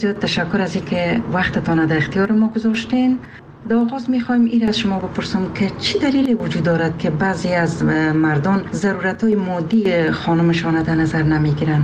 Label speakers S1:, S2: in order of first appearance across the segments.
S1: زیاد تشکر از اینکه وقتتان در اختیار ما گذاشتین. در آغاز میخوایم این از شما بپرسم که چی دلیلی وجود دارد که بعضی از مردان ضرورت‌های مادی خانمشان در نظر نمیگیرن؟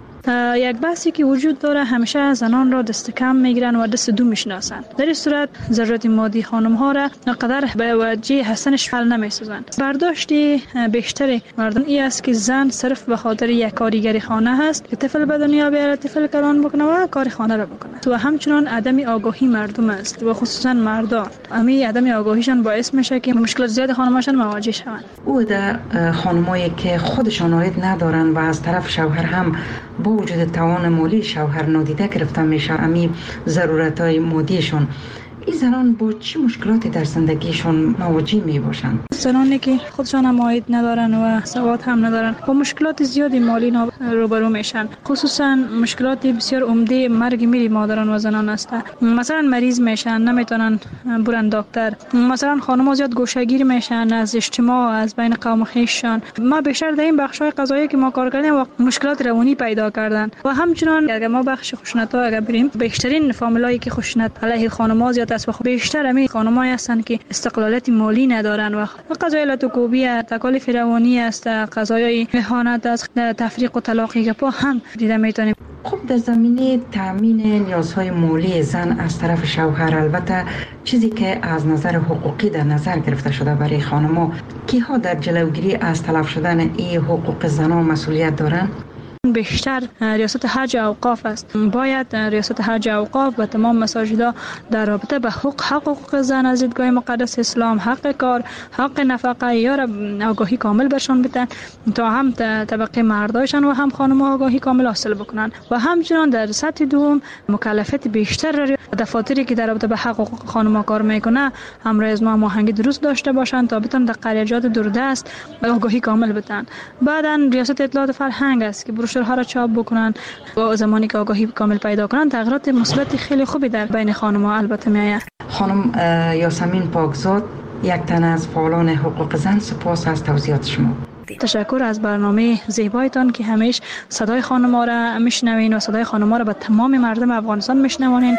S2: یک بحثی که وجود داره، همیشه زنان را دست کم میگیرن و دست دو میشناسن. در این صورت ضرورت مادی خانم ها را نقدر به وجه هستنش حل نمیسازن. برداشتی بیشتر مردان این است که زن صرف به خاطر یک کارگر خانه هست که طفل به دنیا بیاره، طفل کلان بکنه و کار خانه را بکنه. و همچنان عدم آگاهی مردم است و خصوصا مردان. همین عدم آگاهیشان باعث میشه که مشکلات زیاد خانماشان مواجه شوند.
S1: او در خانمایی که خودشان عاید ندارن و از طرف شوهر هم با وجود توان مالی شوهر نادیده گرفته میشه امی ضرورت‌های مادیشون، این زنان با چه مشکلاتی در زندگیشون مواجه می باشند؟
S2: زنانی که خودشان هم عاید ندارن و سواد هم ندارن با مشکلات زیادی مالی روبرو میشن. خصوصا مشکلات بسیار عمده مرگ میری مادران و زنان است. مثلا مریض میشن، نمیتونن برن دکتر. مثلا خانم‌ها زیاد گوشه‌گیر میشن از اجتماع، از بین قوم خویششان. ما بیشتر در این بخش‌های قضایی که ما کار کردیم و مشکلات روانی پیدا کردن. و همچنان اگر ما بخش خشونت‌ها اگر بریم، بیشترین فامیلایی که خشونت علیه خانم‌ها زیاد است و بیشتر همین خانم‌ها هستند که استقلالیت مالی ندارن و قضای لطوکوبی، تکالیف روانی است، قضای اهانت است، تفریق و طلاقی که با هم دیده میتونیم.
S1: خب در زمینه تامین نیازهای مالی زن از طرف شوهر، البته چیزی که از نظر حقوقی در نظر گرفته شده برای خانم‌ها، کیها در جلوگیری از تلف شدن این حقوق زنان مسئولیت دارند؟
S2: بیشتر ریاست حج اوقاف است. باید ریاست حج اوقاف و تمام مساجدها در رابطه به حقوق زن از دیدگاه مقدس اسلام، حق کار، حق نفقه یا آگاهی کامل برشان بدن تا هم طبقه مردایشان و هم خانم‌ها آگاهی کامل حاصل بکنن و همچنان در سطح دوم مکلفیت بیشتر دفاتری که در رابطه به حقوق خانم‌ها کار میکنه همراه از ما هماهنگی درست داشته باشند تا بتونن در قریه‌جات دوردست آگاهی کامل بدن. بعداً ریاست اطلاعات فرهنگ است که بروشورها را چاپ بکنن و زمانی که آگاهی کامل پیدا کنن تغییرات مثبت خیلی خوبی در بین خانم‌ها البته میآید.
S1: خانم یاسمین پاکزاد، یک تن از فعالان حقوق زن، سپاس از توضیحات شما.
S2: تشکر از برنامه زیبایتان که همیشه صدای خانم‌ها را میشنوین و صدای خانم‌ها را به تمام مردم افغانستان میشنوانین.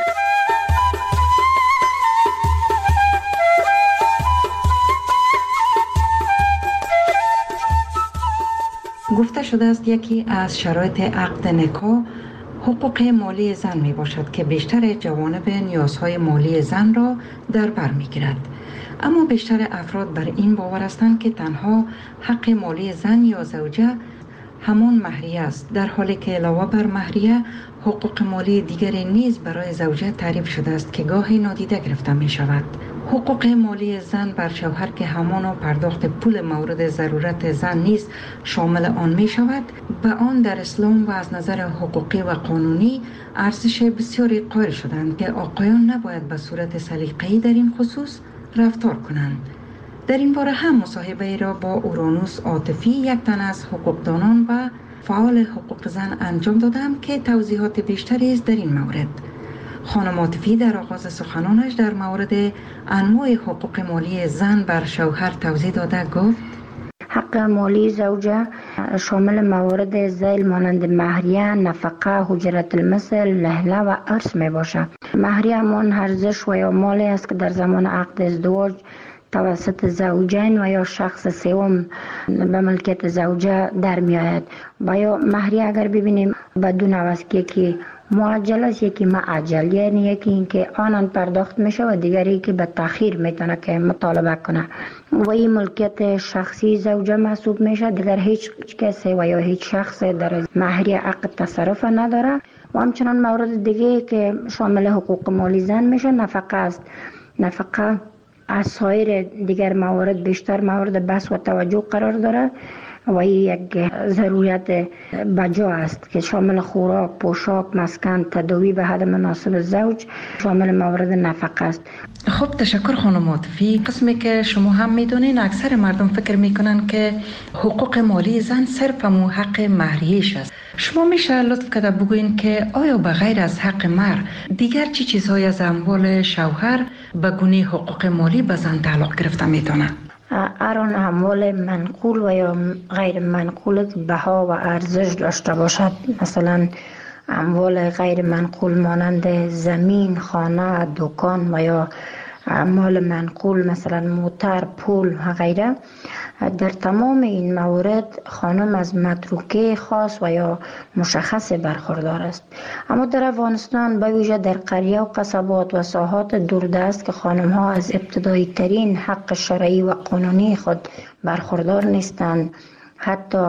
S1: گفته شده است یکی از شرایط عقد نکاح حقوق مالی زن می باشد که بیشتر جوانب نیازهای مالی زن را در بر می گیرد. اما بیشتر افراد بر این باور هستند که تنها حق مالی زن یا زوجه همان مهریه است، در حالی که علاوه بر مهریه حقوق مالی دیگری نیز برای زوجه تعریف شده است که گاهی نادیده گرفته می شود. حقوق مالی زن بر شوهر که همان پرداخت پول مورد ضرورت زن نیز شامل آن می شود، به آن در اسلام و از نظر حقوقی و قانونی ارزش بسیاری قائل شدند که آقایان نباید به صورت سلیقه‌ای در این خصوص رفتار کنند. در این باره هم مصاحبه ای را با اورانوس عاطفی، یک تن از حقوقدانان و فعال حقوق زن انجام دادم که توضیحات بیشتری است در این مورد. خانم عاطفی در آغاز سخنانش در مورد انواع حقوق مالی زن بر شوهر توضیح داده گفت:
S3: حق مالی زوجه شامل موارد ذیل مانند مهریه، نفقه، اجرت المثل، لهله و ارث می باشد. مهریه همان ارزش و یا مالی است که در زمان عقد ازدواج توسط زوجین و یا شخص سوم به ملکیت زوجه در می آید. و یا مهریه اگر ببینیم به دو نوع است، یکی معجل است، یکی معجل، یعنی یکی اینکه آنان پرداخت میشه و دیگری که به تاخیر میتونه که مطالبه کنه و این ملکیت شخصی زوجه محسوب میشه. دیگر هیچ کسی و یا هیچ شخص در مهریه عقد تصرف نداره. و همچنان مورد دیگه که شامل حقوق مالی زن میشه نفقه است. نفقه از سایر دیگر موارد بیشتر مورد بحث و توجه قرار داره و این یک ضرورت بجا است که شامل خوراک، پوشاک، مسکن، تداوی به حد مناسب زوج شامل مورد نفقه است.
S1: خب تشکر خانم عاطفی. قسمی که شما هم میدونین اکثر مردم فکر میکنن که حقوق مالی زن صرف همون حق مهریه‌اش است. شما میشه لطف کرده بگوین که آیا به غیر از حق مهر دیگر چی چیزهای از اموال شوهر به گونه حقوق مالی به زن تعلق گرفته میتونه؟
S3: هر آن اموال منقول و یا غیر منقول بها و ارزش داشته باشد، مثلا اموال غیر منقول مانند زمین، خانه، دکان و یا مال منقول مثلا موتر، پول و غیره. در تمام این موارد خانم از متروکه خاص و یا مشخص برخوردار است. اما در افغانستان به ویژه در قریه و قصبات و ساحات دوردست که خانم ها از ابتدایی ترین حق شرعی و قانونی خود برخوردار نیستند، حتی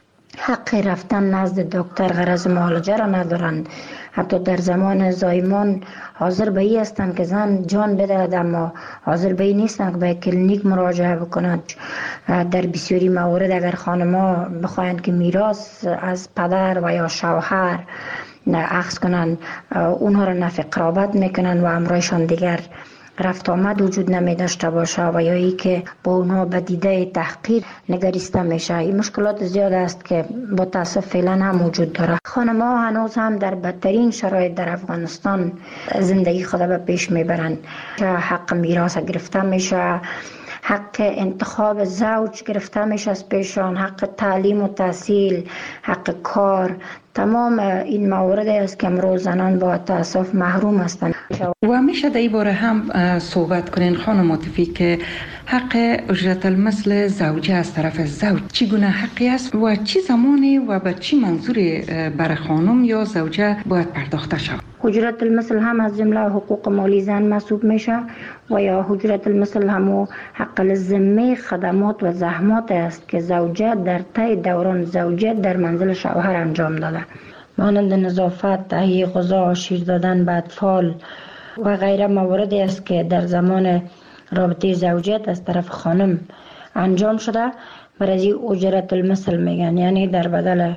S3: حق رفتن نزد دکتر غرض معالجه را ندارند، حتی در زمان زایمان حاضر به این هستند که زن جان بدهد اما حاضر به این نیستند که به کلینیک مراجعه بکنند. در بسیاری موارد اگر خانم‌ها بخواهند که میراث از پدر و یا شوهر اخذ کنند، اونها را نفی قرابت میکنند و امرایشان دیگر رفت آمد وجود نمی داشته باشه و یا ای که با اونها به دیده تحقیر نگریسته میشه. این مشکلات زیاد است که با تاسف فعلا هم وجود داره. خانم ها هنوز هم در بدترین شرایط در افغانستان زندگی خود به پیش میبرند. حق میراث گرفته میشه، حق انتخاب زوج گرفته میشه از پیشان، حق تعلیم و تحصیل، حق کار. تمام این موارد است که امروز زنان با تاسف محروم هستند.
S1: و میشه در این باره هم صحبت کنین خانم عاطفی که حق اجرت المثل زوجه از طرف زوج چگونه حقی است و چی زمانی و به چی منظوری برای خانم یا زوجه باید پرداخته شود؟
S3: اجرت المثل هم از جمله حقوق مالی زن محسوب میشه و یا اجرت المثل هم حق الذمه خدمات و زحمات است که زوجه در طی دوران زوجه در منزل شوهر انجام داده، مانند نظافت، تهیه غذا، شیر دادن به اطفال و غیره مواردی است که در زمان رابطه زوجیت از طرف خانم انجام شده. برای اجرت المثل میگن، یعنی در بدل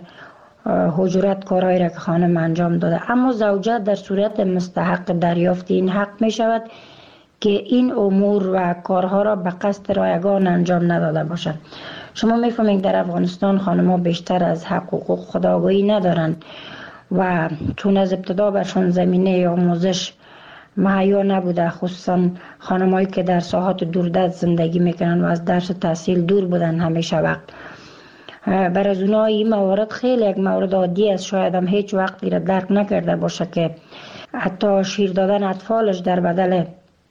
S3: اجرت کارهایی را که خانم انجام داده. اما زوجه در صورت مستحق دریافت این حق می شود که این امور و کارها را به قصد رایگان انجام نداده باشد. شما میفهمید در افغانستان خانم‌ها بیشتر از حقوق خودآگاهی ندارند و چون از ابتدا برشان زمینه آموزش مهیا نبوده، خصوصا خانم‌هایی که در ساحات دوردست زندگی میکنن و از درس و تحصیل دور بودن همیشه وقت. برای از اونها این موارد خیلی یک مورد عادی است، شاید هم هیچ وقت را درک نکرده باشه که حتی شیر دادن اطفالش در بدل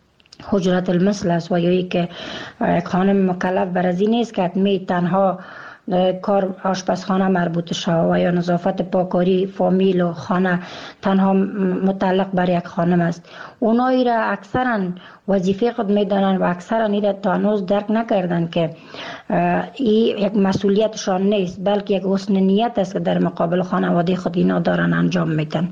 S3: اجرت المثل است و یا ای که خانم مکلف بر از این نیست که حتمی تنها کار آشپزخانه مربوط شود و یا نظافت پاکاری فامیل و خانه تنها متعلق بر یک خانم است. اونایی را اکثرا وظیفه خود میدانند و اکثرا این را تا هنوز درک نکردن که این یک مسئولیتشان نیست بلکه یک حسن نیت است که در مقابل خانواده خود اینا دارن انجام میدن.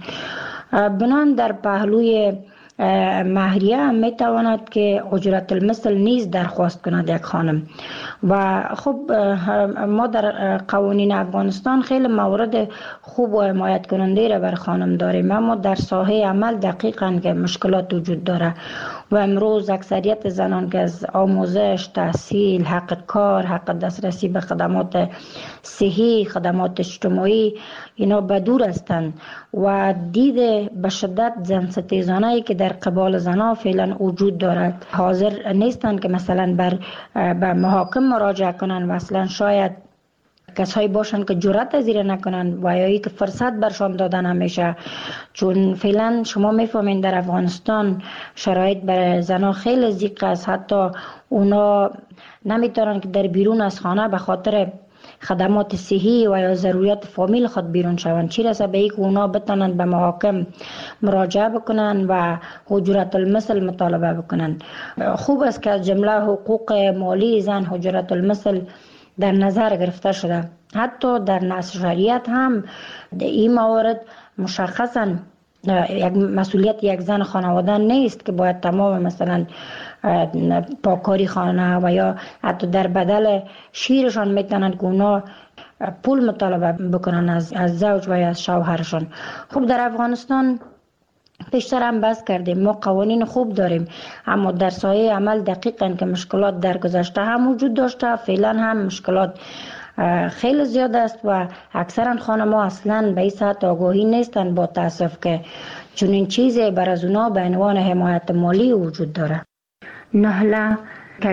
S3: بنان در پهلوی مهریه هم میتواند که اجرت المثل نیز درخواست کند یک خانم. و خب ما در قوانین افغانستان خیلی موارد خوب و حمایت کننده را بر خانم داریم، اما در ساحه عمل دقیقاً که مشکلات وجود داره و امروز اکثریت زنان که از آموزش، تحصیل، حق کار، حق دسترسی به خدمات صحی، خدمات اجتماعی اینا بدور هستند و دید به شدت زن ستیزانه‌ای که در قبال زنها فعلا وجود دارد حاضر نیستند که مثلا به محاکم مراجعه کنند و اصلا شاید کسایی باشند که جرأت از این نکنند و یا که فرصت برشان دادن همیشه. چون فعلا شما میفهمین در افغانستان شرایط برای زنها خیلی ضیق است، حتی اونا نمیتونن که در بیرون از خانه به خاطر خدمات صحی و یا ضروریات فامیل خود بیرون شوند، چی رسه به اینکه اونا بتونند به محاکم مراجعه بکنند و اجرت المثل مطالبه بکنند. خوب است که از جمله حقوق مالی زن اجرت المثل در نظر گرفته شده. حتی در نص شریعت هم این موارد مشخصا یک مسئولیت یک زن خانواده نیست که باید تمام مثلا پاکاری خانه و یا حتی در بدل شیرشان میتونند که اونا پول مطالبه بکنن از زوج و یا از شوهرشان. خب در افغانستان پیشتر هم بحث کردیم، ما قوانین خوب داریم اما در سایه عمل دقیقاً که مشکلات در گذشته هم وجود داشته، فعلا هم مشکلات خیلی زیاد است و اکثرا خانم‌ها اصلا به این سطح آگاهی نیستند با تاسف که چنین چیزی بر از اونا به عنوان حمایت مالی وجود داره. نهله که اگر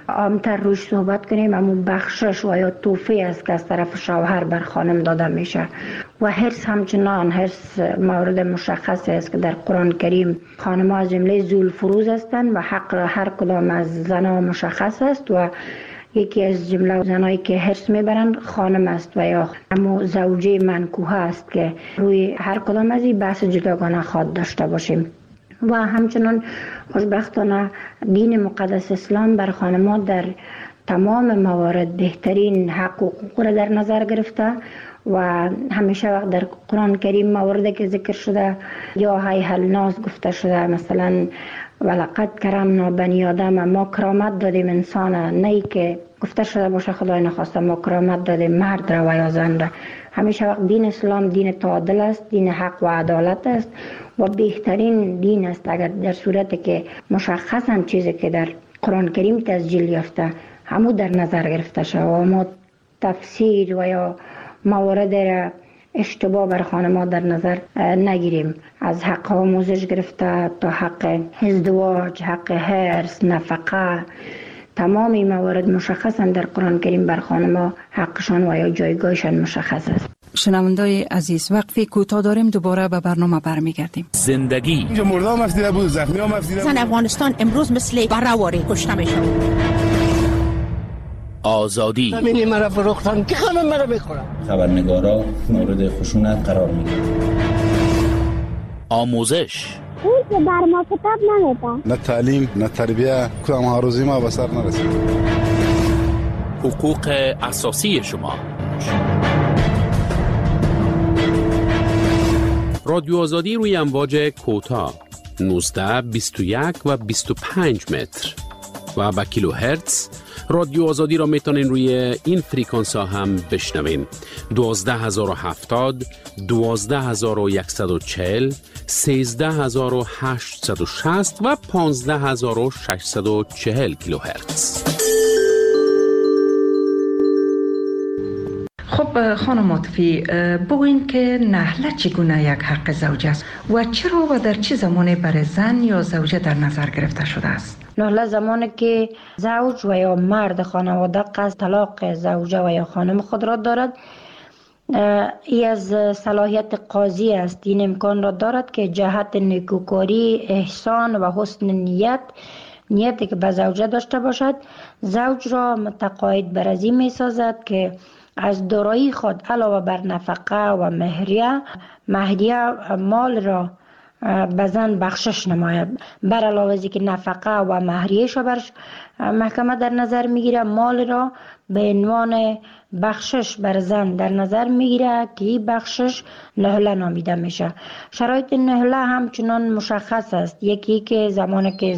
S3: عامتر روش صحبت کنیم، اما بخشش و یا توفی است که از طرف شوهر بر خانم داده میشه. و حرص همچنان حرص مورد مشخصی است که در قرآن کریم خانم ها از جمله ذوالفروز هستند و حق هر کدام از زنها مشخص است و یکی از جمله زنایی که حرص میبرند خانم است و یا اما زوجه منکوحه است که روی هر کدام از این بحث جداگانه خواهد داشته باشیم. و همچنان خوشبختانه دین مقدس اسلام بر خانم‌ها در تمام موارد بهترین حق و حقوق را در نظر گرفته و همیشه وقت در قرآن کریم مواردی که ذکر شده یا هیهل ناز گفته شده، مثلا ولقد کرمنا بنی آدم، ما کرامت دادیم انسان، نه که گفته شده باشه خدای نخواسته ما کرامت دادیم مرد را و یا زن را. همیشه وقت دین اسلام دین تعادل است، دین حق و عدالت است و بهترین دین است اگر در صورتی که مشخصا چیزی که در قرآن کریم تسجیل یافته همو در نظر گرفته شد و ما تفسیر و یا موارد را اشتباه بر خانم‌ها در نظر نگیریم، از حق آموزش گرفته تا حق ازدواج، حق حرص، نفقه، تمام این موارد مشخصا در قرآن کریم بر خانم‌ها حقشان و یا جایگاهشان مشخص است.
S1: شنوندای عزیز، وقفی کوتاه داریم، دوباره به برنامه برمیگردیم.
S4: زندگی
S5: اینجا مردم مفیده بود، زخمی ها مفیده بود.
S6: زن افغانستان امروز مثل برآوری کشته میشه.
S4: آزادی
S7: همین مرا فروختن که خانم مرا بخورم.
S8: خبرنگارا مورد خشونت قرار میگیرن.
S4: آموزش
S9: اون که بر ما کتاب نمیده،
S5: نه تعلیم نه تربیه، کدام هاروزی ما به سر نرسید.
S4: حقوق اساسی شما.
S10: رادیو آزادی روی امواج کوتاه 19 21 و 25 متر و با کیلو هرتز. رادیو آزادی را میتونین روی این فریکانس ها هم بشنوین. 12070 12140 13860 و 15640 کیلو هرتز.
S1: خب خانم عاطفی، بگوین که نهله چگونه یک حق زوج است و چرا و در چه زمانی برای زن یا زوجه در نظر گرفته شده است؟
S3: نهله زمانی که زوج و یا مرد خانواده قصد طلاق زوجه و یا خانم خود را دارد، ای از صلاحیت قاضی است. این امکان را دارد که جهت نیکوکاری، احسان و حسن نیتی که به زوجه داشته باشد، زوج را متقاعد بر از این می سازد که از دارایی خود علاوه بر نفقه و مهریه مال را به زن بخشش نماید. بر علاوه از که نفقه و مهریه‌اش را بر محکمه در نظر میگیره، مال را به عنوان بخشش بر زن در نظر میگیره که این بخشش نهله نامیده میشه. شرایط نهله همچنان مشخص است. یکی که زمانی که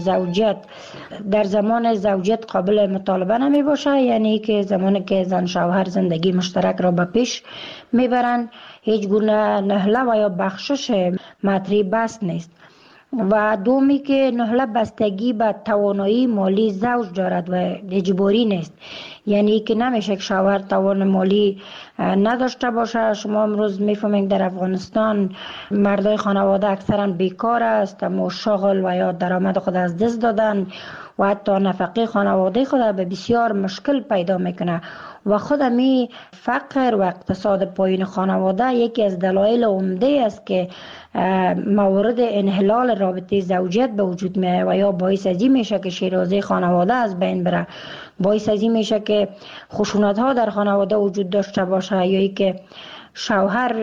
S3: در زمان زوجیت قابل مطالبه نمی باشه، یعنی که زمانی که زن شوهر زندگی مشترک را به پیش میبرن، هیچ گونه نهله و یا بخشش مطرح بس نیست. و دومی که نهله بستگی به توانایی مالی زوج دارد و اجباری نیست، یعنی که نمیشه که شوهر توان مالی نداشته باشه. شما امروز میفهمید در افغانستان مردای خانواده اکثرا بیکار است، اما شغل و یا درآمد خود از دست دادن و حتی نفقه خانواده خود به بسیار مشکل پیدا میکنه و خود می فقر و اقتصاد پایین خانواده یکی از دلایل عمده است که موارد انحلال رابطه زوجیت به وجود میاد و یا باعث از این میشه که شیرازه خانواده از بین بره، باعث از این میشه که خشونت ها در خانواده وجود داشته باشه، یا ای که شوهر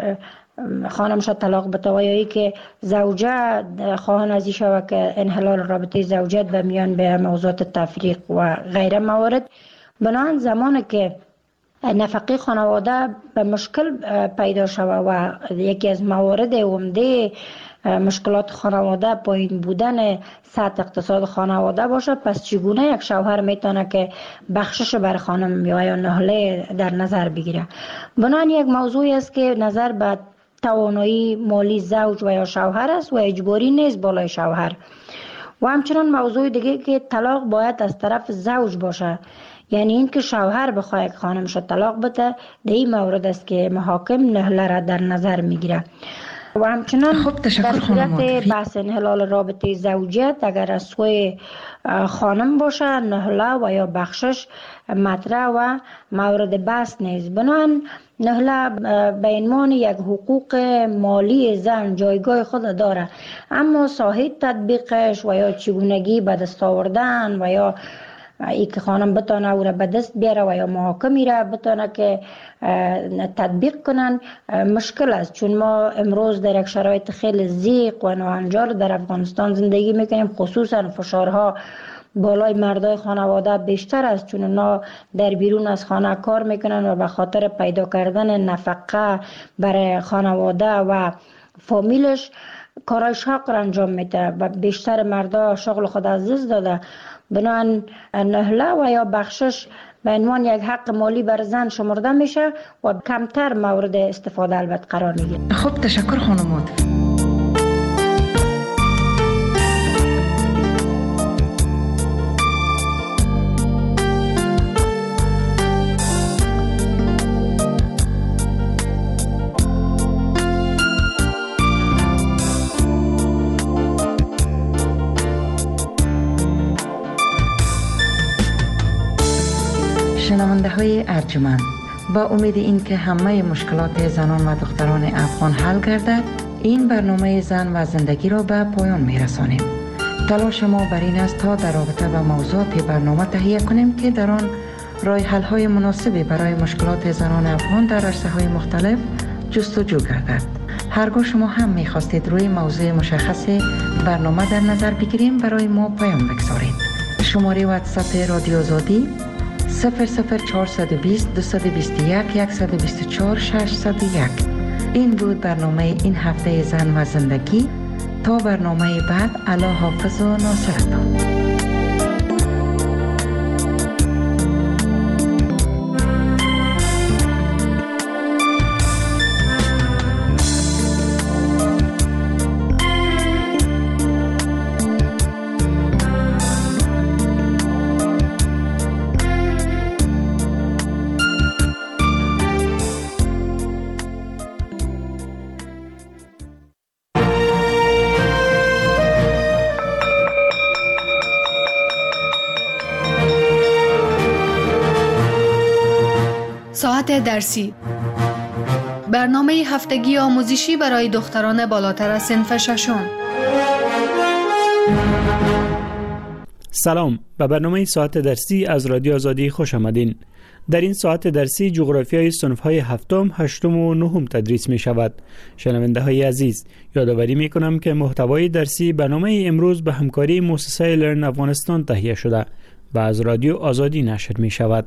S3: خانمش طلاق بده و یا ای که زوجه خواهان از این شود که انحلال رابطه زوجیت به میان به موضوعات تفریق و غیره موارد. بنابراین زمانی که نفقه خانواده به مشکل پیدا شود و یکی از موارد عمده مشکلات خانواده پایین بودن سطح اقتصاد خانواده باشه، پس چگونه یک شوهر میتونه که بخشش بر خانم یا نهله در نظر بگیره؟ بنابراین یک موضوعی است که نظر به توانایی مالی زوج و یا شوهر است و اجباری نیست بالای شوهر. و همچنان موضوع دیگه که طلاق باید از طرف زوج باشه، یعنی این که شوهر بخواه که خانمش طلاق بده، در این مورد است که محاکم نهله را در نظر میگیره. و همچنان
S1: خب
S3: در صورت بحث انحلال رابطه زوجیت اگر از سوی خانم باشه نهله و یا بخشش مطرح و مورد بحث نیست. بنابراین نهله به عنوان یک حقوق مالی زن جایگاه خود داره، اما ساحه تطبیقش و یا چگونگی به دست آوردن و یا ای که خانم بتانه او را به دست بیاره و یا محاکمی را بتانه که تطبیق کنن مشکل است، چون ما امروز در یک شرایط خیلی ضیق و ناهنجار در افغانستان زندگی میکنیم. خصوصا فشارها بالای مردای خانواده بیشتر است، چون اونا در بیرون از خانه کار میکنن و به خاطر پیدا کردن نفقه برای خانواده و فامیلش کارای شاق را انجام میده و بیشتر مردا شغل خود از دست داده. بنابراین نهله و یا بخشش به عنوان یک حق مالی بر زن شمرده میشه و کمتر مورد استفاده البته قرار میگیره.
S1: خب تشکر خانمات. شنونده های ارجمند، با امید این که همه مشکلات زنان و دختران افغان حل گردد، این برنامه زن و زندگی را به پایان می رسانیم. تلاش ما بر این است تا در رابطه با موضوعات برنامه تهیه کنیم که در آن راه حل های مناسبی برای مشکلات زنان افغان در عرصه های مختلف جستجو گردد. هرگاه شما هم می خواستید روی موضوع مشخص برنامه در نظر بگیریم، برای ما پیام بگذارید. شماره واتساپ رادیو آزادی 00420 221 124 601. این بود برنامه این هفته زن و زندگی. تا برنامه بعد، الله حافظ و ناصرتان.
S11: ساعت درسی، برنامه هفتگی آموزشی برای دختران بالاتر از صنف ششم.
S12: سلام، به برنامه ساعت درسی از رادیو آزادی خوش آمدین. در این ساعت درسی جغرافیای صنف‌های هفتم، هشتم و نهم تدریس می شود. شنونده های عزیز، یادآوری می کنم که محتوای درسی برنامه امروز به همکاری مؤسسه لرن افغانستان تهیه شده و از رادیو آزادی نشر می شود.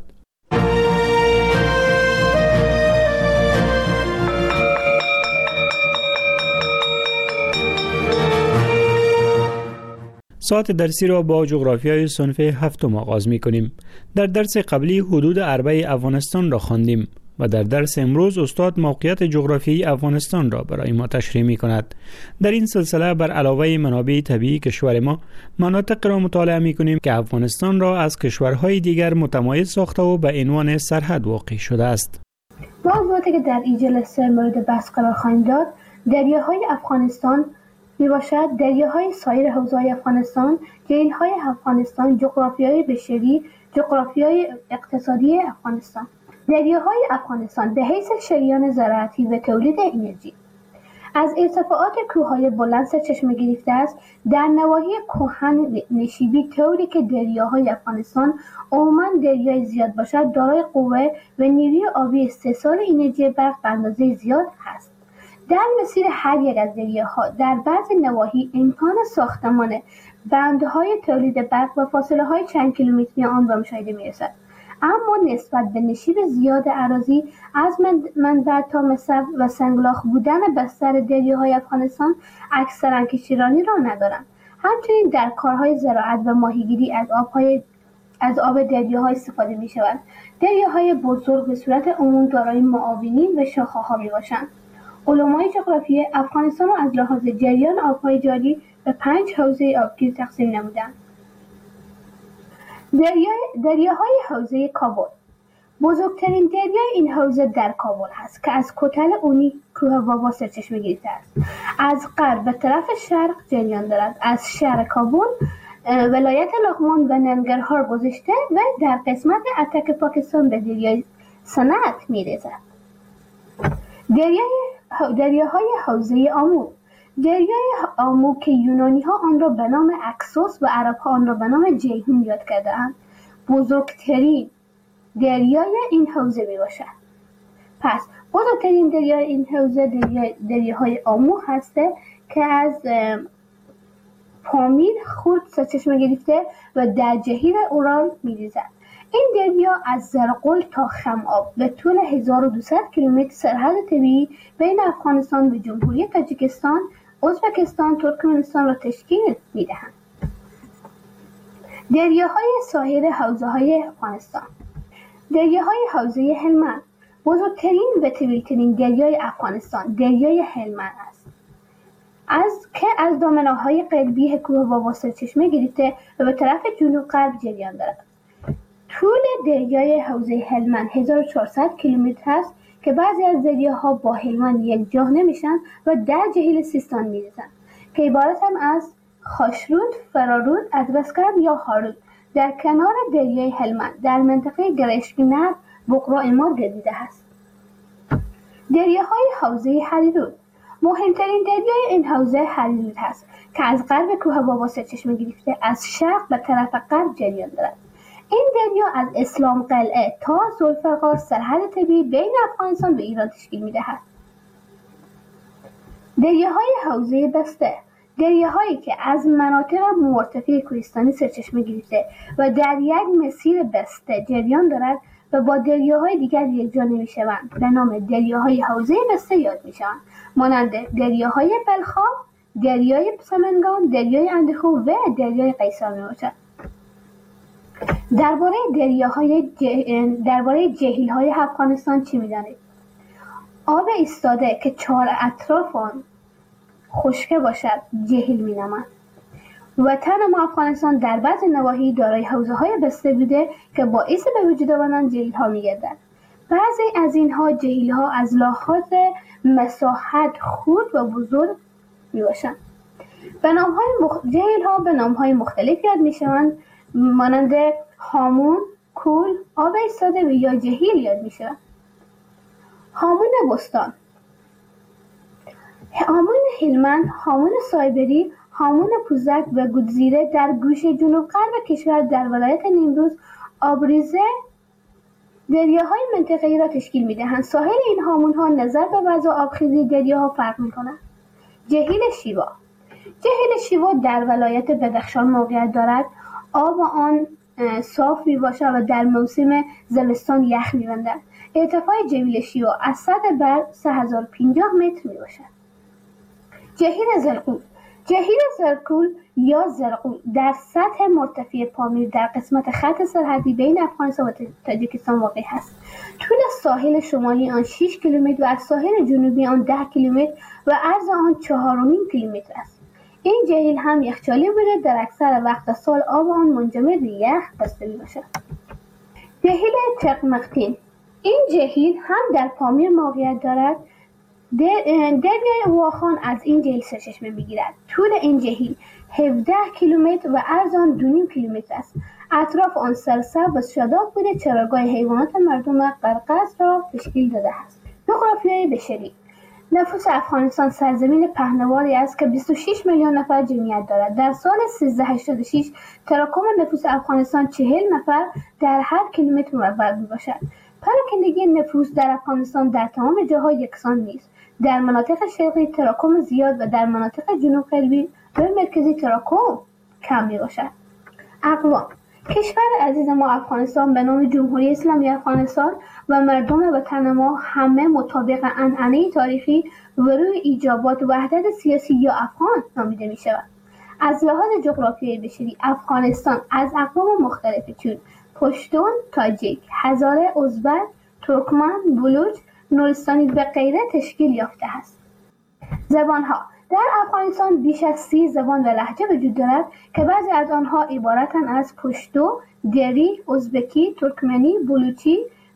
S12: ساعت درسی را با جغرافیای صنف هفتم آغاز می کنیم. در درس قبلی حدود اربع افغانستان را خواندیم و در درس امروز استاد موقعیت جغرافیایی افغانستان را برای ما تشریح می کند. در این سلسله بر علاوه منابع طبیعی کشور ما، مناطق را مطالعه می کنیم که افغانستان را از کشورهای دیگر متمایز ساخته و به عنوان سرحد واقع شده است.
S13: موضوعاتی که در این جلسه مورد بحث قرار خواهیم داد، دریاهای افغانستان می باشد، دریاهای سایر حوزه‌های افغانستان، جهیل‌های افغانستان، جغرافیای بشری، جغرافیای اقتصادی افغانستان. دریاهای افغانستان به حیث شریان زراعتی و تولید انرژی از ارتفاعات کوههای بلند سرچشمه گرفته است. در نواحی کهن نشیبی طوری که دریاهای افغانستان عموماً دریای زیاد باشد، دارای قوه و نیروی آبی استحصال انرژی برق به اندازه زیاد هست. در مسیر هر یک از دریاها در بعضی نواحی امکان ساختمان بندهای تولید برق و فاصله‌های چند کیلومتری آن به مشاهده می‌رسد، اما نسبت به نشیب زیاد اراضی از منبع تا مصرف و سنگلاخ بودن بستر دریاهای افغانستان اکثراً کشتیرانی را ندارند. همچنین در کارهای زراعت و ماهیگیری از آب دریاها استفاده می‌شود. دریاهای بزرگ به صورت عموم دارای معاونین و شاخه‌ها میباشند. علمای جغرافی افغانستان را از لحاظ جریان آب‌های جاری به 5 حوزه آبگیر تقسیم نمودند. دریاهای حوزه کابل. بزرگترین دریای این حوزه در کابل هست که از کتل اونی کوه بابا سرچشمه گرفته است. از غرب به طرف شرق جریان دارد. از شهر کابل ولایت لغمان و ننگرهار گذشته و در قسمت اتک پاکستان به دریای صنعت می‌رسد. دریاهای حوزه آمو. دریای آمو که یونانی ها آن را به نام اکسوس و عرب ها آن را به نام جیهون یاد کرده‌اند، بزرگترین دریای این حوزه می باشد. پس بزرگترین دریای این حوزه دریاهای آمو هسته که از پامیر خورد سرچشمه گرفته و در جهیل اورال می ریزد. این دریا از زرقل تا خم‌آب به طول 1200 کیلومتر سرحد طبیعی بین افغانستان و جمهوری تاجیکستان، ازبکستان، ترکمنستان را تشکیل می‌دهند. دریاهای ساحل حوزه‌های افغانستان. دریاهای حوزه هلمند. بزرگترین و طویل‌ترین دریای افغانستان دریای هلمند است. از دامنه‌های قلبی کوه بابا سرچشمه گرفته و به طرف جنوب غرب جریان دارد. طول دریای حوزه هلمند 1400 کیلومتر است که بعضی از دریاها با هلمند یکجا نمیشن و در جهیل سیستان میریزند که عبارتند از خاشرود، فرارود، ادرسکرد یا هارود. در کنار دریای هلمند در منطقه گرشک‌نر بقراء‌مار گردیده است. دریاهای حوزه هریرود. مهمترین دریای این حوزه هریرود است که از غرب کوه بابا سرچشمه گرفته از شرق به طرف غرب جریان دارد. این دریا از اسلام قلعه تا ذوالفقار سرحد طبیعی بین افغانستان و ایران تشکیل می‌دهد. دریاهای حوزه بسته. دریاهایی که از مناطق مرتفع کوهستانی سرچشمه گرفته و در یک مسیر بسته جریان دارد و با دریاهای دیگر یکجا نمی‌شوند به نام دریاهای حوزه بسته یاد می‌شوند، مانند دریاهای بلخاب، دریای سمنگان، دریای اندخو و دریای قیصر میباشد. درباره جهیل‌های افغانستان چی می‌دانید؟ آب ایستاده که چهار اطراف آن خشک باشد جهیل می‌نامند. وطن ما افغانستان در بعضی نواحی دارای حوزه‌های بسته بوده که باعث به وجود آمدن جهیل‌ها می‌گردد. بعضی از اینها جهیل‌ها از لحاظ مساحت خرد و بزرگ می‌باشند. جهیل‌ها به نام‌های مختلف یاد می‌شوند، مانند هامون، کول، آب ایستاده و یا جهیل یاد می‌شوند. هامون بستان، هامون هلمند، هامون سایبری، هامون پوزک و گودزیره در گوشه جنوب غرب کشور در ولایت نیمروز آبریزه دریاهای منطقه‌ای را تشکیل می‌دهند. ساحل این هامون‌ها نظر به وضع آبخیزی دریاها فرق می‌کند. جهیل شیوا. جهیل شیوا در ولایت بدخشان موقعیت دارد. آب آن صاف میباشد و در موسم زمستان یخ می‌بندد. ارتفاع جهیل شیوا از سطح بر 3050 متر میباشد. جهیل زرقول. جهیل زرقول یا زرقول در سطح مرتفع پامیر در قسمت خط سرحدی بین افغانستان و تاجیکستان واقع است. طول ساحل شمالی آن 6 کیلومتر و از ساحل جنوبی آن 10 کیلومتر و عرض آن 4.5 کیلومتر است. این جهیل هم یخچالی بوده، در اکثر وقت سال آب آن منجمد به یخ بسته میباشد. جهیل تقمقتین. این جهیل هم در پامیر موقعیت دارد. دریای واخان از این جهیل سرچشمه میگیرد. طول این جهیل 17 کیلومتر و عرض آن 2.5 کیلومتر است. اطراف آن سرسبز و شاداب بوده، چراگاه حیوانات مردم قرقاز را تشکیل داده است. جغرافیای بشری. نفوس افغانستان سرزمین پهناوری است که 26 میلیون نفر جمعیت دارد. در سال 1386 تراکم نفوس افغانستان 40 نفر در هر کیلومتر مربع میباشد. پراکندگی نفوس در افغانستان در تمام جاها یکسان نیست. در مناطق شرقی تراکم زیاد و در مناطق جنوب غربی و مرکزی تراکم کم میباشد. اقوام. کشور عزیز ما افغانستان به نام جمهوری اسلامی افغانستان و مردم وطن ما همه مطابق عنعنه تاریخی و روی ایجابات وحدت سیاسی یا افغان نامیده می شود. از لحاظ جغرافیایی بشری افغانستان از اقوام مختلفی چون پشتون، تاجیک، هزاره، ازبک، ترکمن، بلوچ، نورستانی و غیره تشکیل یافته است. زبانها. در افغانستان بیش از 30 زبان و لهجه وجود دارد که بعضی از آنها عبارتند از پشتو، دری، ازبکی، ترکمنی، بلوچی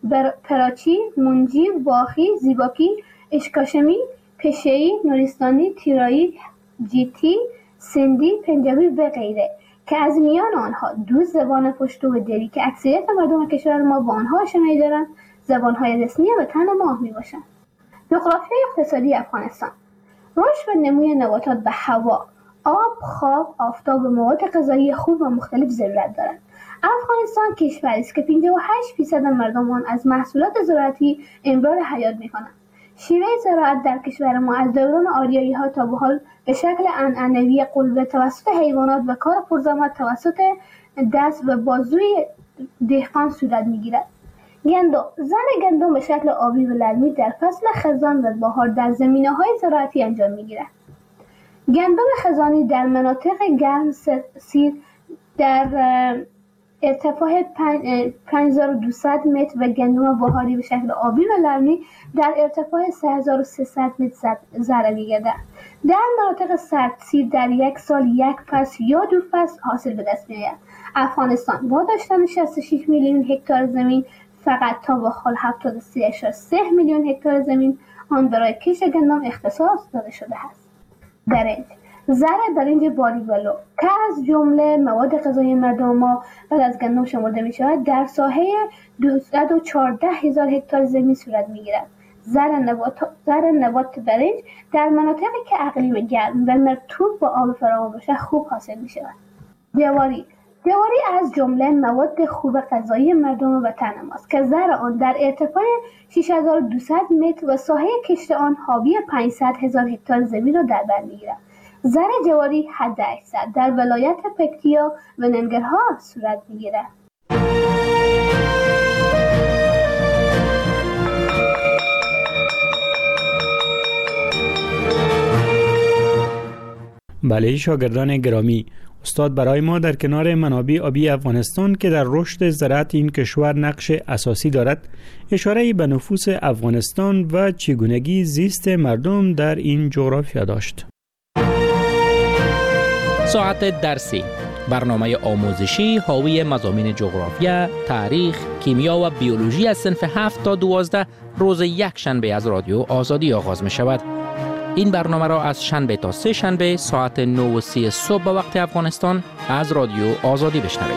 S13: پراچی، منجی، باخی، زیباکی، اشکاشمی، پشه‌ای، نورستانی، تیرایی، جیتی، سندی، پنجابی و غیره که از میان آنها دو زبان پشتو و دری که اکثریت مردم کشور ما با آنها آشنایی دارند زبان‌های رسمی وطن ما میباشند. جغرافیای اقتصادی افغانستان: رشد و نموی نباتات به هوا، آب، خواب، آفتاب و مواد غذایی خوب و مختلف ضرورت دارند. افغانستان کشوری است که 58% مردم آن از محصولات زراعتی امرار حیات می‌کنند. شیوه زراعت در کشور ما از دوران آریایی‌ها تا به حال به شکل عنعنوی قلبه توسط حیوانات و کار پرزحمت توسط دست و بازوی دهقان صورت می‌گیرد. گندم: زرع گندم به شکل آبی و لرمی در فصل خزان و بهار در زمینه‌های زراعتی انجام می‌گیرد. گندم خزانی در مناطق گرم سیر در ارتفاع 5200 متر و گندم بهاری به شکل آبی و لرمی در ارتفاع 3300 متر زرع می‌گردد. در مناطق سردسیر در یک سال یک فصل یا دو فصل حاصل به دست می‌آید. افغانستان با داشتن 66 میلیون هکتار زمین فقط تا به حال 73.3 میلیون هکتار زمین آن برای کشت گندم اختصاص داده شده است. برنج: زرع برنج باریولو که از جمله مواد غذایی مردم ما بعد از گندم شمرده می شود در ساحه 214,000 هکتار زمین صورت می گیرد. زرع نبات برنج در مناطقی که اقلیم گرم و مرطوب و آب فراوان باشد خوب حاصل می شود. جواری از جمله مواد خوب غذایی مردم وطن ماست که زرع آن در ارتفاع 6200 متر و ساحه کشت آن حاوی 500,000 هکتار زمین را در بر می‌گیرد. زرع جواری حداکثر در ولایت پکتیا و ننگرهار صورت می‌گیرد.
S12: بله شاگردان گرامی، استاد برای ما در کنار منابع آبی افغانستان که در رشد زراعت این کشور نقش اساسی دارد اشاره به نفوس افغانستان و چگونگی زیست مردم در این جغرافیا داشت.
S4: ساعت درسی، برنامه آموزشی حاوی مضامین جغرافیا، تاریخ، کیمیا و بیولوژی از صنف 7 تا 12 روز یک شنبه از رادیو آزادی آغاز می شود. این برنامه را از شنبه تا سه شنبه ساعت 9:30 صبح به وقت افغانستان از رادیو آزادی بشنوید.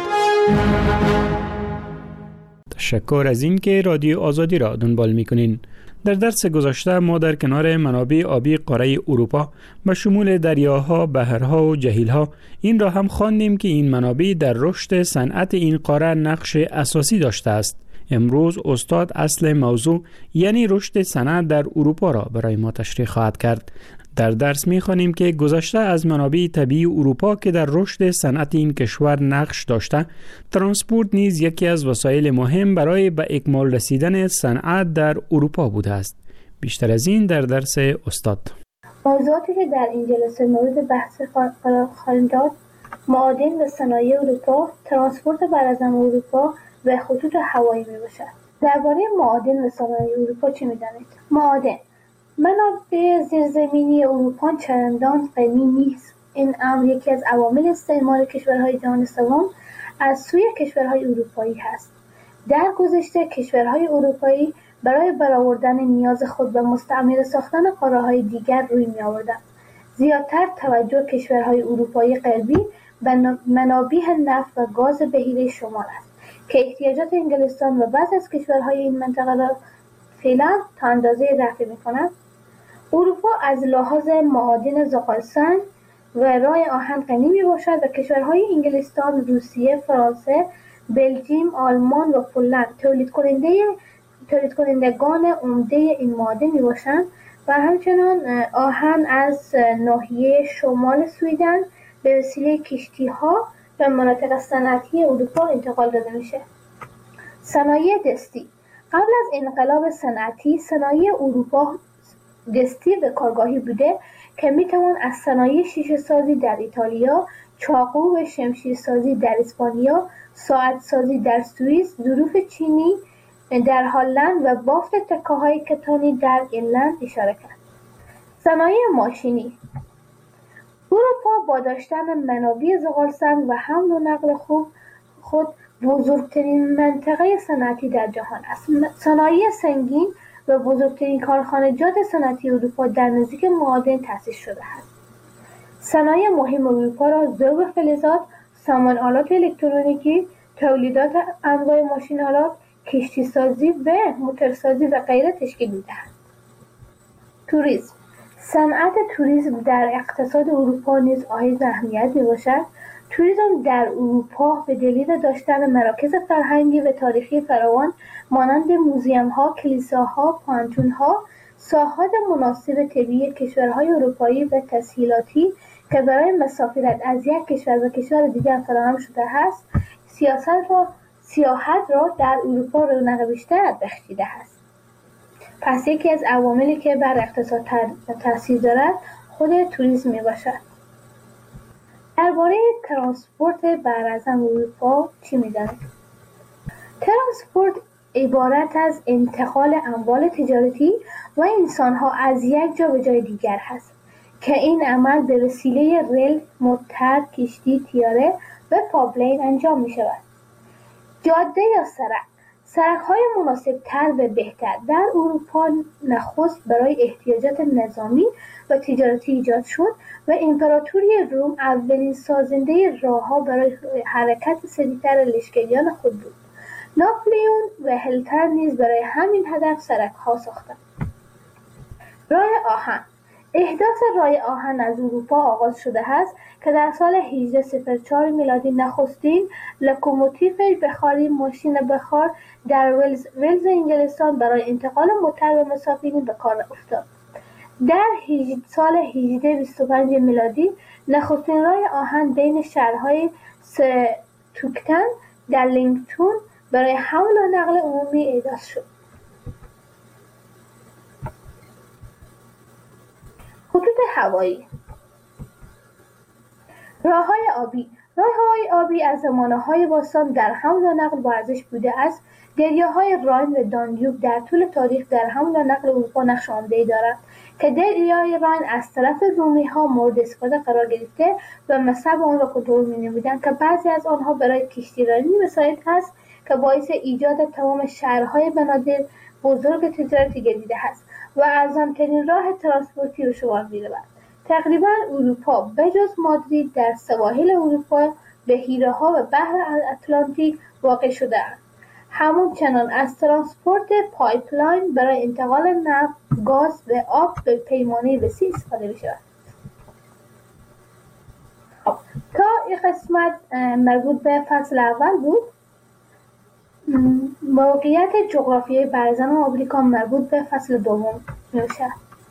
S12: تشکر از این که رادیو آزادی را دنبال می‌کنین. در درس گذشته ما در کنار منابع آبی قاره اروپا به شمول دریاها، بحرها و جهیلها این را هم خواندیم که این منابع در رشد صنعت این قاره نقش اساسی داشته است. امروز استاد اصل موضوع یعنی رشد صنعت در اروپا را برای ما تشریح خواهد کرد. در درس می‌خوانیم که گذشته از منابع طبیعی اروپا که در رشد صنعت این کشور نقش داشته، ترانسپورت نیز یکی از وسایل مهم برای به اکمال رسیدن صنعت در اروپا بوده است. بیشتر از این در درس استاد.
S13: موضوعاتی که در این جلسه مورد بحث قرار خواهیم داد: معادن و صنایع اروپا، ترانسپورت براعظم اروپا و خطوط هوایی میباشد. درباره معادن و صنایع اروپا چه می‌دانید؟ معادن: منابع زیرزمینی اروپا چندان غنی نیست. این امر یکی از عوامل استعمار کشورهای جهان سوم از سوی کشورهای اروپایی هست. در گذشته کشورهای اروپایی برای برآوردن نیاز خود به مستعمره ساختن قاره‌های دیگر روی می‌آوردند. زیادتر توجه کشورهای اروپایی غربی به منابع نفت و گاز بحیره شمال است که احتیاجات انگلستان و بعضی از کشورهای این منطقه را فعلا تا اندازه رفع می‌کند. اروپا از لحاظ معادن زغالسنگ و رای آهن غنی میباشد و کشورهای انگلستان، روسیه، فرانسه، بلژیم، آلمان و پولند تولید کنندگان عمده این معادن میباشند و همچنان آهن از ناحیه شمال سویدن به وسیله کشتی‌ها به مناطق صنعتی اروپا انتقال داده میشه. صنایع دستی: قبل از انقلاب صنعتی صنایع اروپا دستی و کارگاهی بوده که میتوان از صنایع شیشه سازی در ایتالیا، چاقو و شمشیر سازی در اسپانیا، ساعت سازی در سوئیس، ظروف چینی در هلند و بافت تکه‌های کتانی در ایرلند اشاره کرد. صنایع ماشینی: اروپا با داشتن منابع زغالسنگ و حمل و نقل خوب خود بزرگترین منطقه صنعتی در جهان است. صنایع سنگین و بزرگترین کارخانجات صنعتی اروپا در نزدیک معادن تأسیس شده است. صنایع مهم اروپا را ذوب فلزات، سامان آلات الکترونیکی، تولیدات انواع ماشین‌آلات، کشتی‌سازی و موتورسازی و غیره تشکیل می‌دهد. توریسم. صنعت توریسم در اقتصاد اروپا نیز حائز اهمیت می‌باشد. توریسم در اروپا به دلیل داشتن مراکز فرهنگی و تاریخی فراوان مانند موزیم‌ها، کلیساها، پانتون‌ها، ساحات مناسب طبیعی کشورهای اروپایی و تسهیلاتی که برای مسافرت از یک کشور به کشور دیگر فراهم شده است، سیاحت را در اروپا رونق بیشتر بخشیده است. پس یکی از عواملی که بر اقتصاد تاثیر دارد خود توریسم میباشد. درباره ترانسپورت براعظم اروپا چی می‌دانید؟ ترانسپورت عبارت از انتقال اموال تجارتی و انسان‌ها از یک جا به جای دیگر است که این عمل به وسیله ریل، موتر، کشتی، طیاره و پایپلاین انجام می‌شود. جاده یا سرک‌های مناسب‌تر و بهتر در اروپا نخست برای احتیاجات نظامی و تجارتی ایجاد شد و امپراتوری روم اولین سازنده راه‌ها برای حرکت سریعتر لشکریان خود بود. ناپلئون و هیتلر نیز برای همین هدف سرک‌ها ساختند. راه آهن. احداث راه آهن از اروپا آغاز شده است که در سال 1804 میلادی نخستین لوکوموتیو بخاری ماشین بخار در ولز انگلستان برای انتقال موتر و مسافرین به کار افتاد. در سال 1825 میلادی نخستین راه آهن بین شهرهای ستوکتن در لینکتون برای حمل و نقل عمومی احداث شد. خطوط هوایی. راه‌های آبی از زمانه‌های باستان در حمل و نقل با ارزش بوده است. دریاهای راین و دانیوب در طول تاریخ در حمل و نقل اروپا نقش عمده‌ای دارند که دریای راین از طرف رومی‌ها مورد استفاده قرار گرفته و مصب آن را کنترل می‌نمودند که بعضی از آنها برای کشتیرانی مساعد است که باعث ایجاد تمام شهرهای بنادر بزرگ تجارتی گردیده است و ارزان‌ترین راه ترانسپورتی به شمار می‌رود. تقریباً اروپا بجز مادرید در سواحل اروپا بحیره‌ها و بحر اتلانتیک واقع شده است. همچنان از ترانسپورت پایپلاین برای انتقال نفت، گاز و آب به پیمانه وسیع استفاده می‌شود. تا این قسمت مربوط به فصل اول بود. موقعیت جغرافیایی براعظم آمریکا مربوط به فصل دوم می‌باشد.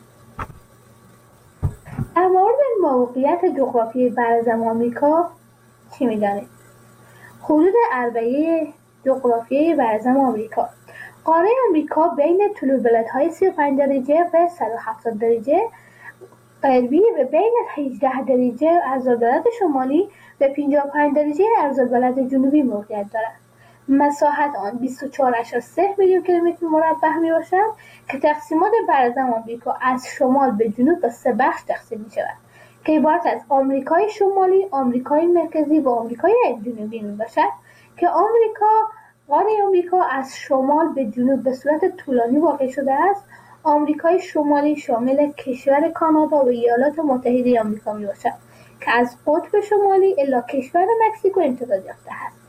S13: در مورد موقعیت جغرافیایی براعظم آمریکا چی می‌دانید؟ حدود اربعه جغرافیایی براعظم آمریکا. قاره آمریکا بین طول بلندهای 35 درجه و 170 درجه غربی و بین 18 درجه عرض‌البلد شمالی و 55 درجه عرض‌البلد جنوبی موقعیت دارد. مساحت آن 24.3 میلیون کیلومتر مربع میباشد که تقسیمات براعظم آمریکا از شمال به جنوب به 3 بخش تقسیم میشود که عبارت از آمریکای شمالی، آمریکای مرکزی و آمریکای جنوبی میباشد که قاره آمریکا از شمال به جنوب به صورت طولانی واقع شده است. آمریکای شمالی شامل کشور کانادا و ایالات متحده آمریکا میباشد که از قطب شمالی الی کشور مکزیکو امتداد یافته است.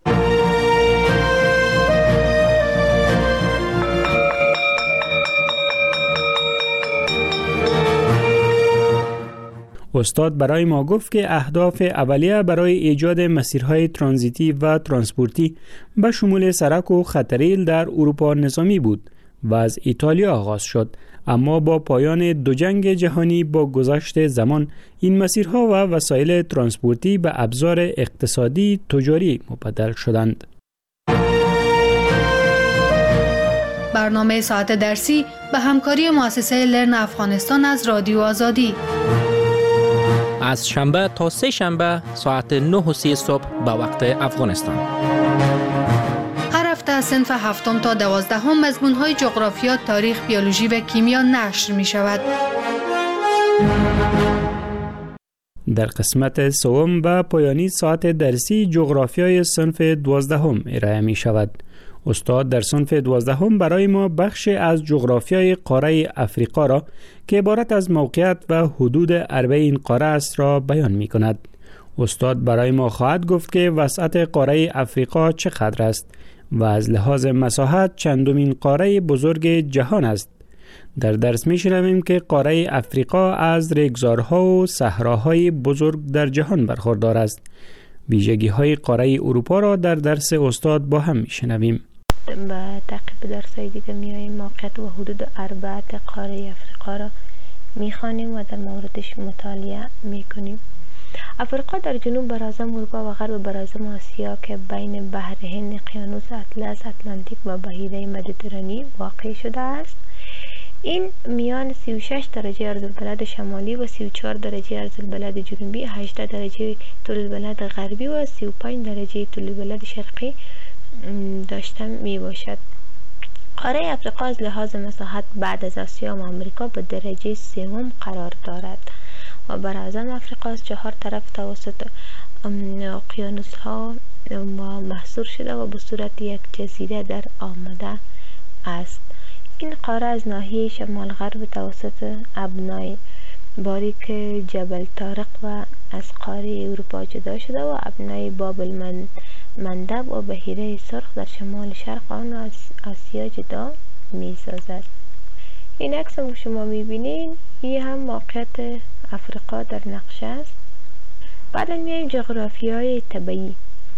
S12: استاد برای ما گفت که اهداف اولیه برای ایجاد مسیرهای ترانزیتی و ترانسپورتی به شمول سرک و خط‌ریل در اروپا نظامی بود و از ایتالیا آغاز شد، اما با پایان دو جنگ جهانی با گذشت زمان این مسیرها و وسایل ترانسپورتی به ابزار اقتصادی تجاری مبدل شدند.
S11: برنامه ساعت درسی به همکاری مؤسسه لرن افغانستان از رادیو آزادی
S4: از شنبه تا سه شنبه ساعت 9:30 صبح به وقت افغانستان.
S11: هر هفته از صنف 7 تا 12 مضمون‌های جغرافیا، تاریخ، بیولوژی و کیمیا نشر می شود.
S12: در قسمت سوم به پایانی ساعت درسی جغرافیای صنف 12 ارائه می شود. استاد در صنف 12 برای ما بخش از جغرافیای قاره افریقا را که عبارت از موقعیت و حدود عربه این قاره است را بیان می کند. استاد برای ما خواهد گفت که وسعت قاره افریقا چقدر است و از لحاظ مساحت چندمین قاره بزرگ جهان است. در درس می شنویم که قاره افریقا از ریگزارها و صحراهای بزرگ در جهان برخوردار است. ویژگی های قاره اروپا را در درس استاد با هم می شنویم.
S14: با تعقیب درس‌های دیگه میاییم موقعیت و حدود اربعه قاره افریقا را میخوانیم و در موردش مطالعه میکنیم. افریقا در جنوب براعظم اروپا و غرب براعظم آسیا که بین بحر هند، اقیانوس اطلس، اتلانتیک و بحیره مدیترانی واقع شده است. این میان 36 درجه عرض‌البلد شمالی و 34 درجه عرض‌البلد جنوبی، 18 درجه طول‌البلد غربی و 35 درجه طول‌البلد شرقی داشته می باشد. قاره افریقا از لحاظ مساحت بعد از آسیا و آمریکا به درجه سوم قرار دارد و براعظم افریقا از 4 طرف توسط اقیانوس ها محصور شده و به صورت یک جزیره در آمده است. این قاره از ناحیه شمال غرب توسط ابنای باریک جبل طارق و از قاره اروپا جدا شده و ابنای بابل مندب و بحیره سرخ در شمال شرق آن از آسیا جدا می سازد. این عکس هم شما می بینید، این هم موقعیت افریقا در نقشه است. بعد میایم جغرافیای طبیعی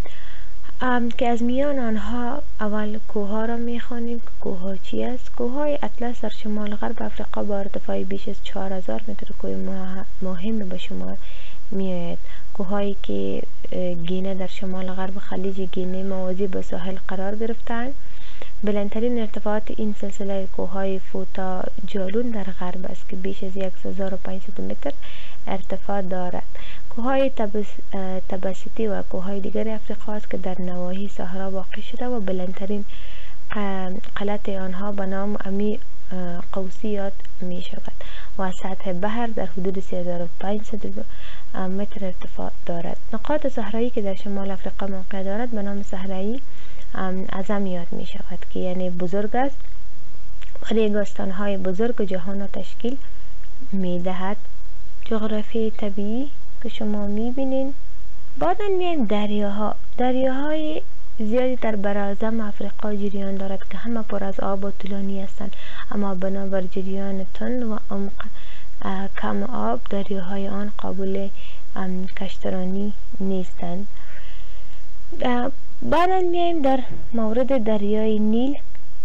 S14: که از میان آنها اول کوه را می خوانیم که کوه ها چی است. کوه های اطلس در شمال غرب افریقا با ارتفاع بیش از 4000 متر کوه مهم به شمار می آید. کوههایی که گینه در شمال غرب خلیج گینه موازی به ساحل قرار گرفتند. بلندترین ارتفاعات این سلسله کوههای فوتا جالون در غرب است که بیش از 1500 متر ارتفاع دارد. کوههای تباسیتی و کوههای دیگر افریقا است که در نواحی صحرا واقع شده و بلندترین قلعت آنها به نام امی قوسی یاد می شود و از سطح بحر در حدود 3500 متر ارتفاع دارد. نقاط صحرایی که در شمال افریقا موقع دارد به نام صحرایی اعظم یاد می شود که یعنی بزرگ است و ریگستان‌های بزرگ جهان را تشکیل می دهد. جغرافی طبیعی که شما می بینین. بعدا میایم دریاهای زیادی در براعظم افریقا جریان دارد که همه پر از آب و طولانی هستند، اما بنابر جریان تند و عمق کم آب دریاهای آن قابل کشترانی نیستند. بعدا میایم در مورد دریای نیل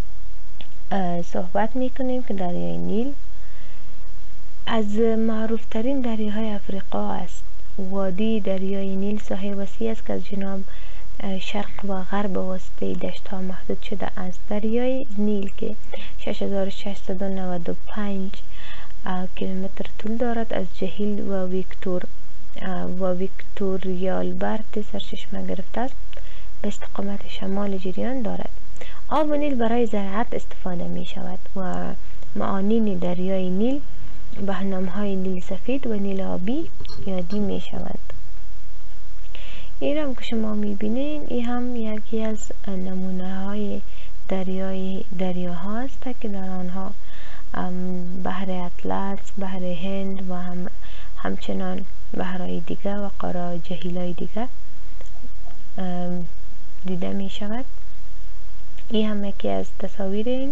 S14: صحبت میکنیم که دریای نیل از معروف ترین دریاهای افریقا است. وادی دریای نیل ساحه وسیع است که از جنوب شرق و غرب واسطه دشت ها محدود شده است. دریای نیل که 6695 کیلومتر طول دارد از جهیل و ویکتوریالبرت سرچشمه گرفته است به استقامت شمال جریان دارد. آب نیل برای زراعت استفاده می شود و معانین دریای نیل به نام‌های نیل سفید و نیل آبی یادی می شود. این هم که شما می بینین این هم یکی از نمونه های دریاها است که در آنها بحر اطلس، بحر هند و همچنان بحرهای دیگه و قاره جهیل‌های دیگه دیده می شود. این هم یکی از تصاویر این.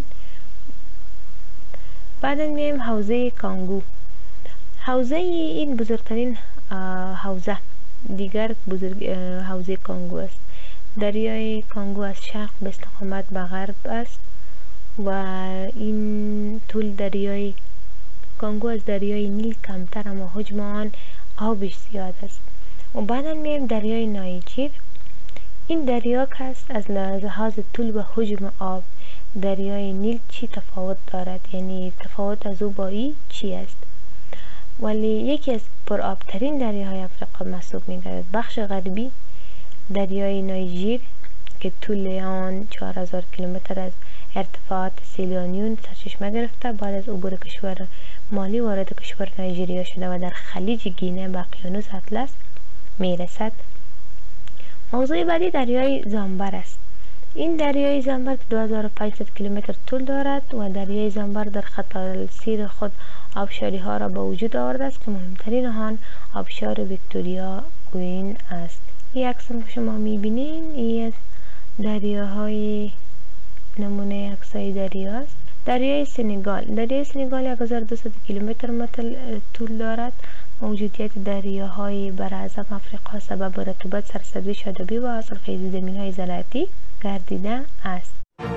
S14: بعد میایم حوزه کانگو. حوزه این بزرگترین حوزه دیگر حوزه کانگو است. دریای کانگو از شرق به استقامت به غرب است و این طول دریای کانگو از دریای نیل کمتر اما حجم آن آبش زیاد است. و بعدا میایم دریای نایجر. این دریا که است از لحاظ طول و حجم آب دریای نیل چی تفاوت دارد، یعنی تفاوت از او با این چی است؟ ولی یکی از پرآبترین دریاهای افریقا محسوب می‌گردد. بخش غربی دریای نایجر که طول آن 4000 کیلومتر از ارتفاعات سیلیانیون سرچشمه گرفته بعد از عبور کشور مالی وارد کشور نایجریا شده و در خلیج گینه به اقیانوس اطلس میرسد. موضوع بعدی دریای زامبر است. این دریای زامبر 2500 کیلومتر طول دارد و دریای زامبر در خط السیر خود آبشاری ها را به وجود آورده است که مهمترین آن آبشار ویکتوریا گوین است. این عکس که شما میبینین این دریاهای نمونه عکسای دریا است. دریای سنگال 1200 کیلومتر طول دارد. موجودیت دریاهای براعظم افریقا سبب رطوبت، سرسبزی، شادابی و حاصلخیزی زمین‌های زراعتی گردیده است.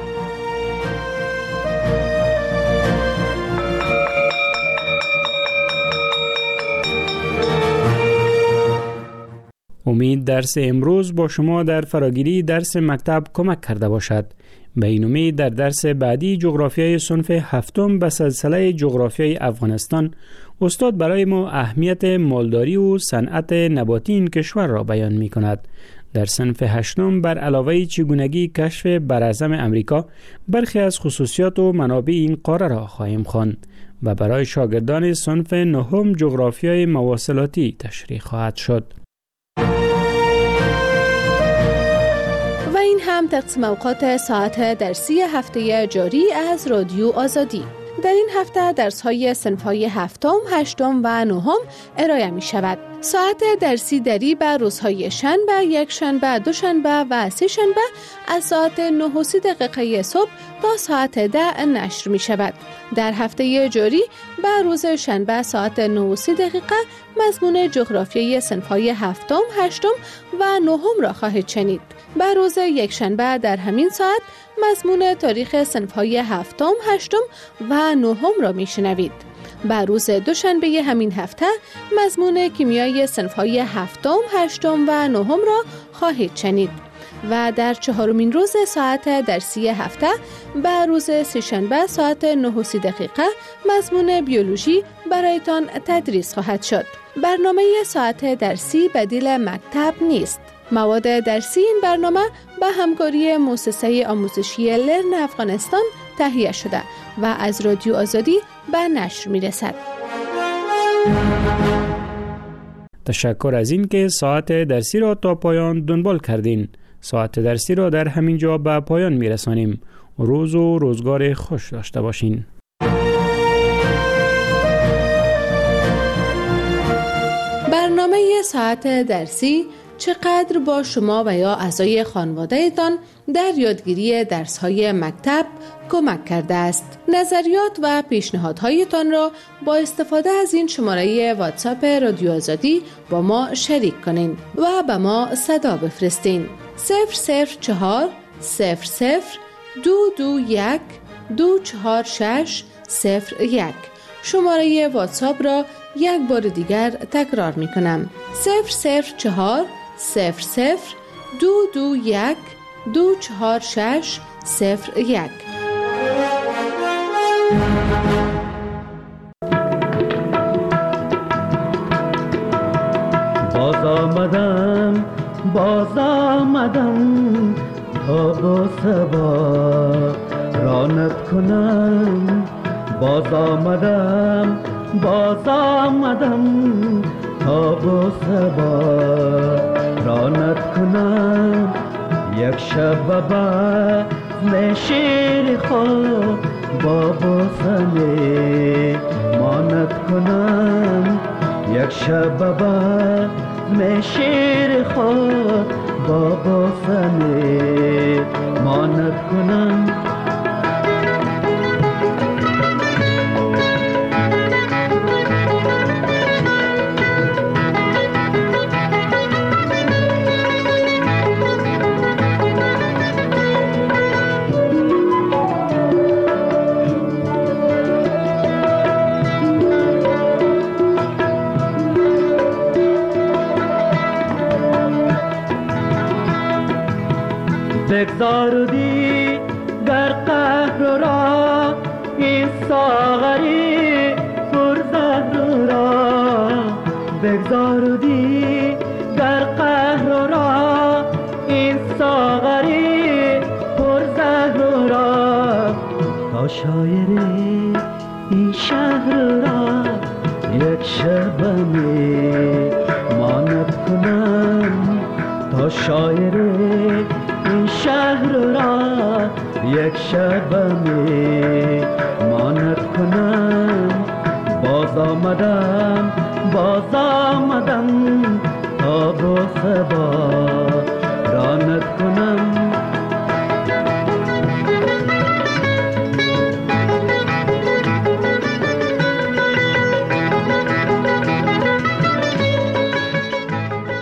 S12: امید درس امروز با شما در فراگیری درس مکتب کمک کرده باشد. به این امید در درس بعدی جغرافیای صنف هفتم به سلسله جغرافیای افغانستان استاد برای ما اهمیت مالداری و صنعت نباتی این کشور را بیان می کند. در صنف هشتم بر علاوه چگونگی کشف براعظم امریکا برخی از خصوصیات و منابع این قاره را خواهیم خواند و برای شاگردان صنف نهم جغرافیای مواصلاتی تشریح خواهد شد.
S15: و این هم تقسیم اوقات ساعت درسی هفته جاری از رادیو آزادی. در این هفته درس‌های صنف‌های هفتم، هشتم و نهم ارائه می‌شود. ساعت درسی دری به روزهای شنبه، یک شنبه، دوشنبه و سه شنبه از ساعت 9:30 صبح تا ساعت 10 نشر می‌شود. در هفته جاری به روز شنبه ساعت 9:30 مضمون جغرافیای صنف‌های هفتم، هشتم و نهم را خواهید شنید. به روز یک شنبه در همین ساعت مضمون تاریخ صنف‌های هفتم، هشتم و نهم را میشنوید. به روز دوشنبه همین هفته مضمون کیمیای صنف‌های هفتم، هشتم و نهم را خواهید شنید. و در چهارمین روز ساعت درسی هفته به روز سه‌شنبه ساعت 9:30 مضمون بیولوژی برایتان تدریس خواهد شد. برنامه ساعت درسی بدیل مکتب نیست. مواد درسی این برنامه به همکاری مؤسسه آموزشی لرن افغانستان تهیه شده و از رادیو آزادی به نشر می‌رسد.
S12: تشکر از این که ساعت درسی را تا پایان دنبال کردین. ساعت درسی را در همین جا به پایان می‌رسانیم. روز و روزگار خوش داشته باشین.
S15: برنامه ساعت درسی چقدر با شما و یا اعضای خانواده‌تان در یادگیری درس‌های مکتب کمک کرده است. نظریات و پیشنهادهایتان را با استفاده از این شماره واتساپ رادیو آزادی با ما شریک کنین و به ما صدا بفرستین. 004 00 221 246 01. شماره واتساپ را یک بار دیگر تکرار می کنم. 004 00 221 246 01.
S16: باز آمدم تا با سبا رانت کنم. باز آمدم تا با سبا رانت کنم. یک شب بزم شیر خود با بوسنی مانت کنم. یک شب بزم شیر خود با بوسنی مانت کنم. بگذاردی در قهر را این ساغری پرزهر را. بگذاردی در قهر را این ساغری پرزهر را. تا شاعر این شهر را شاعر این شهر را یک شب می ماند کنم. باز آمدم تا با صدا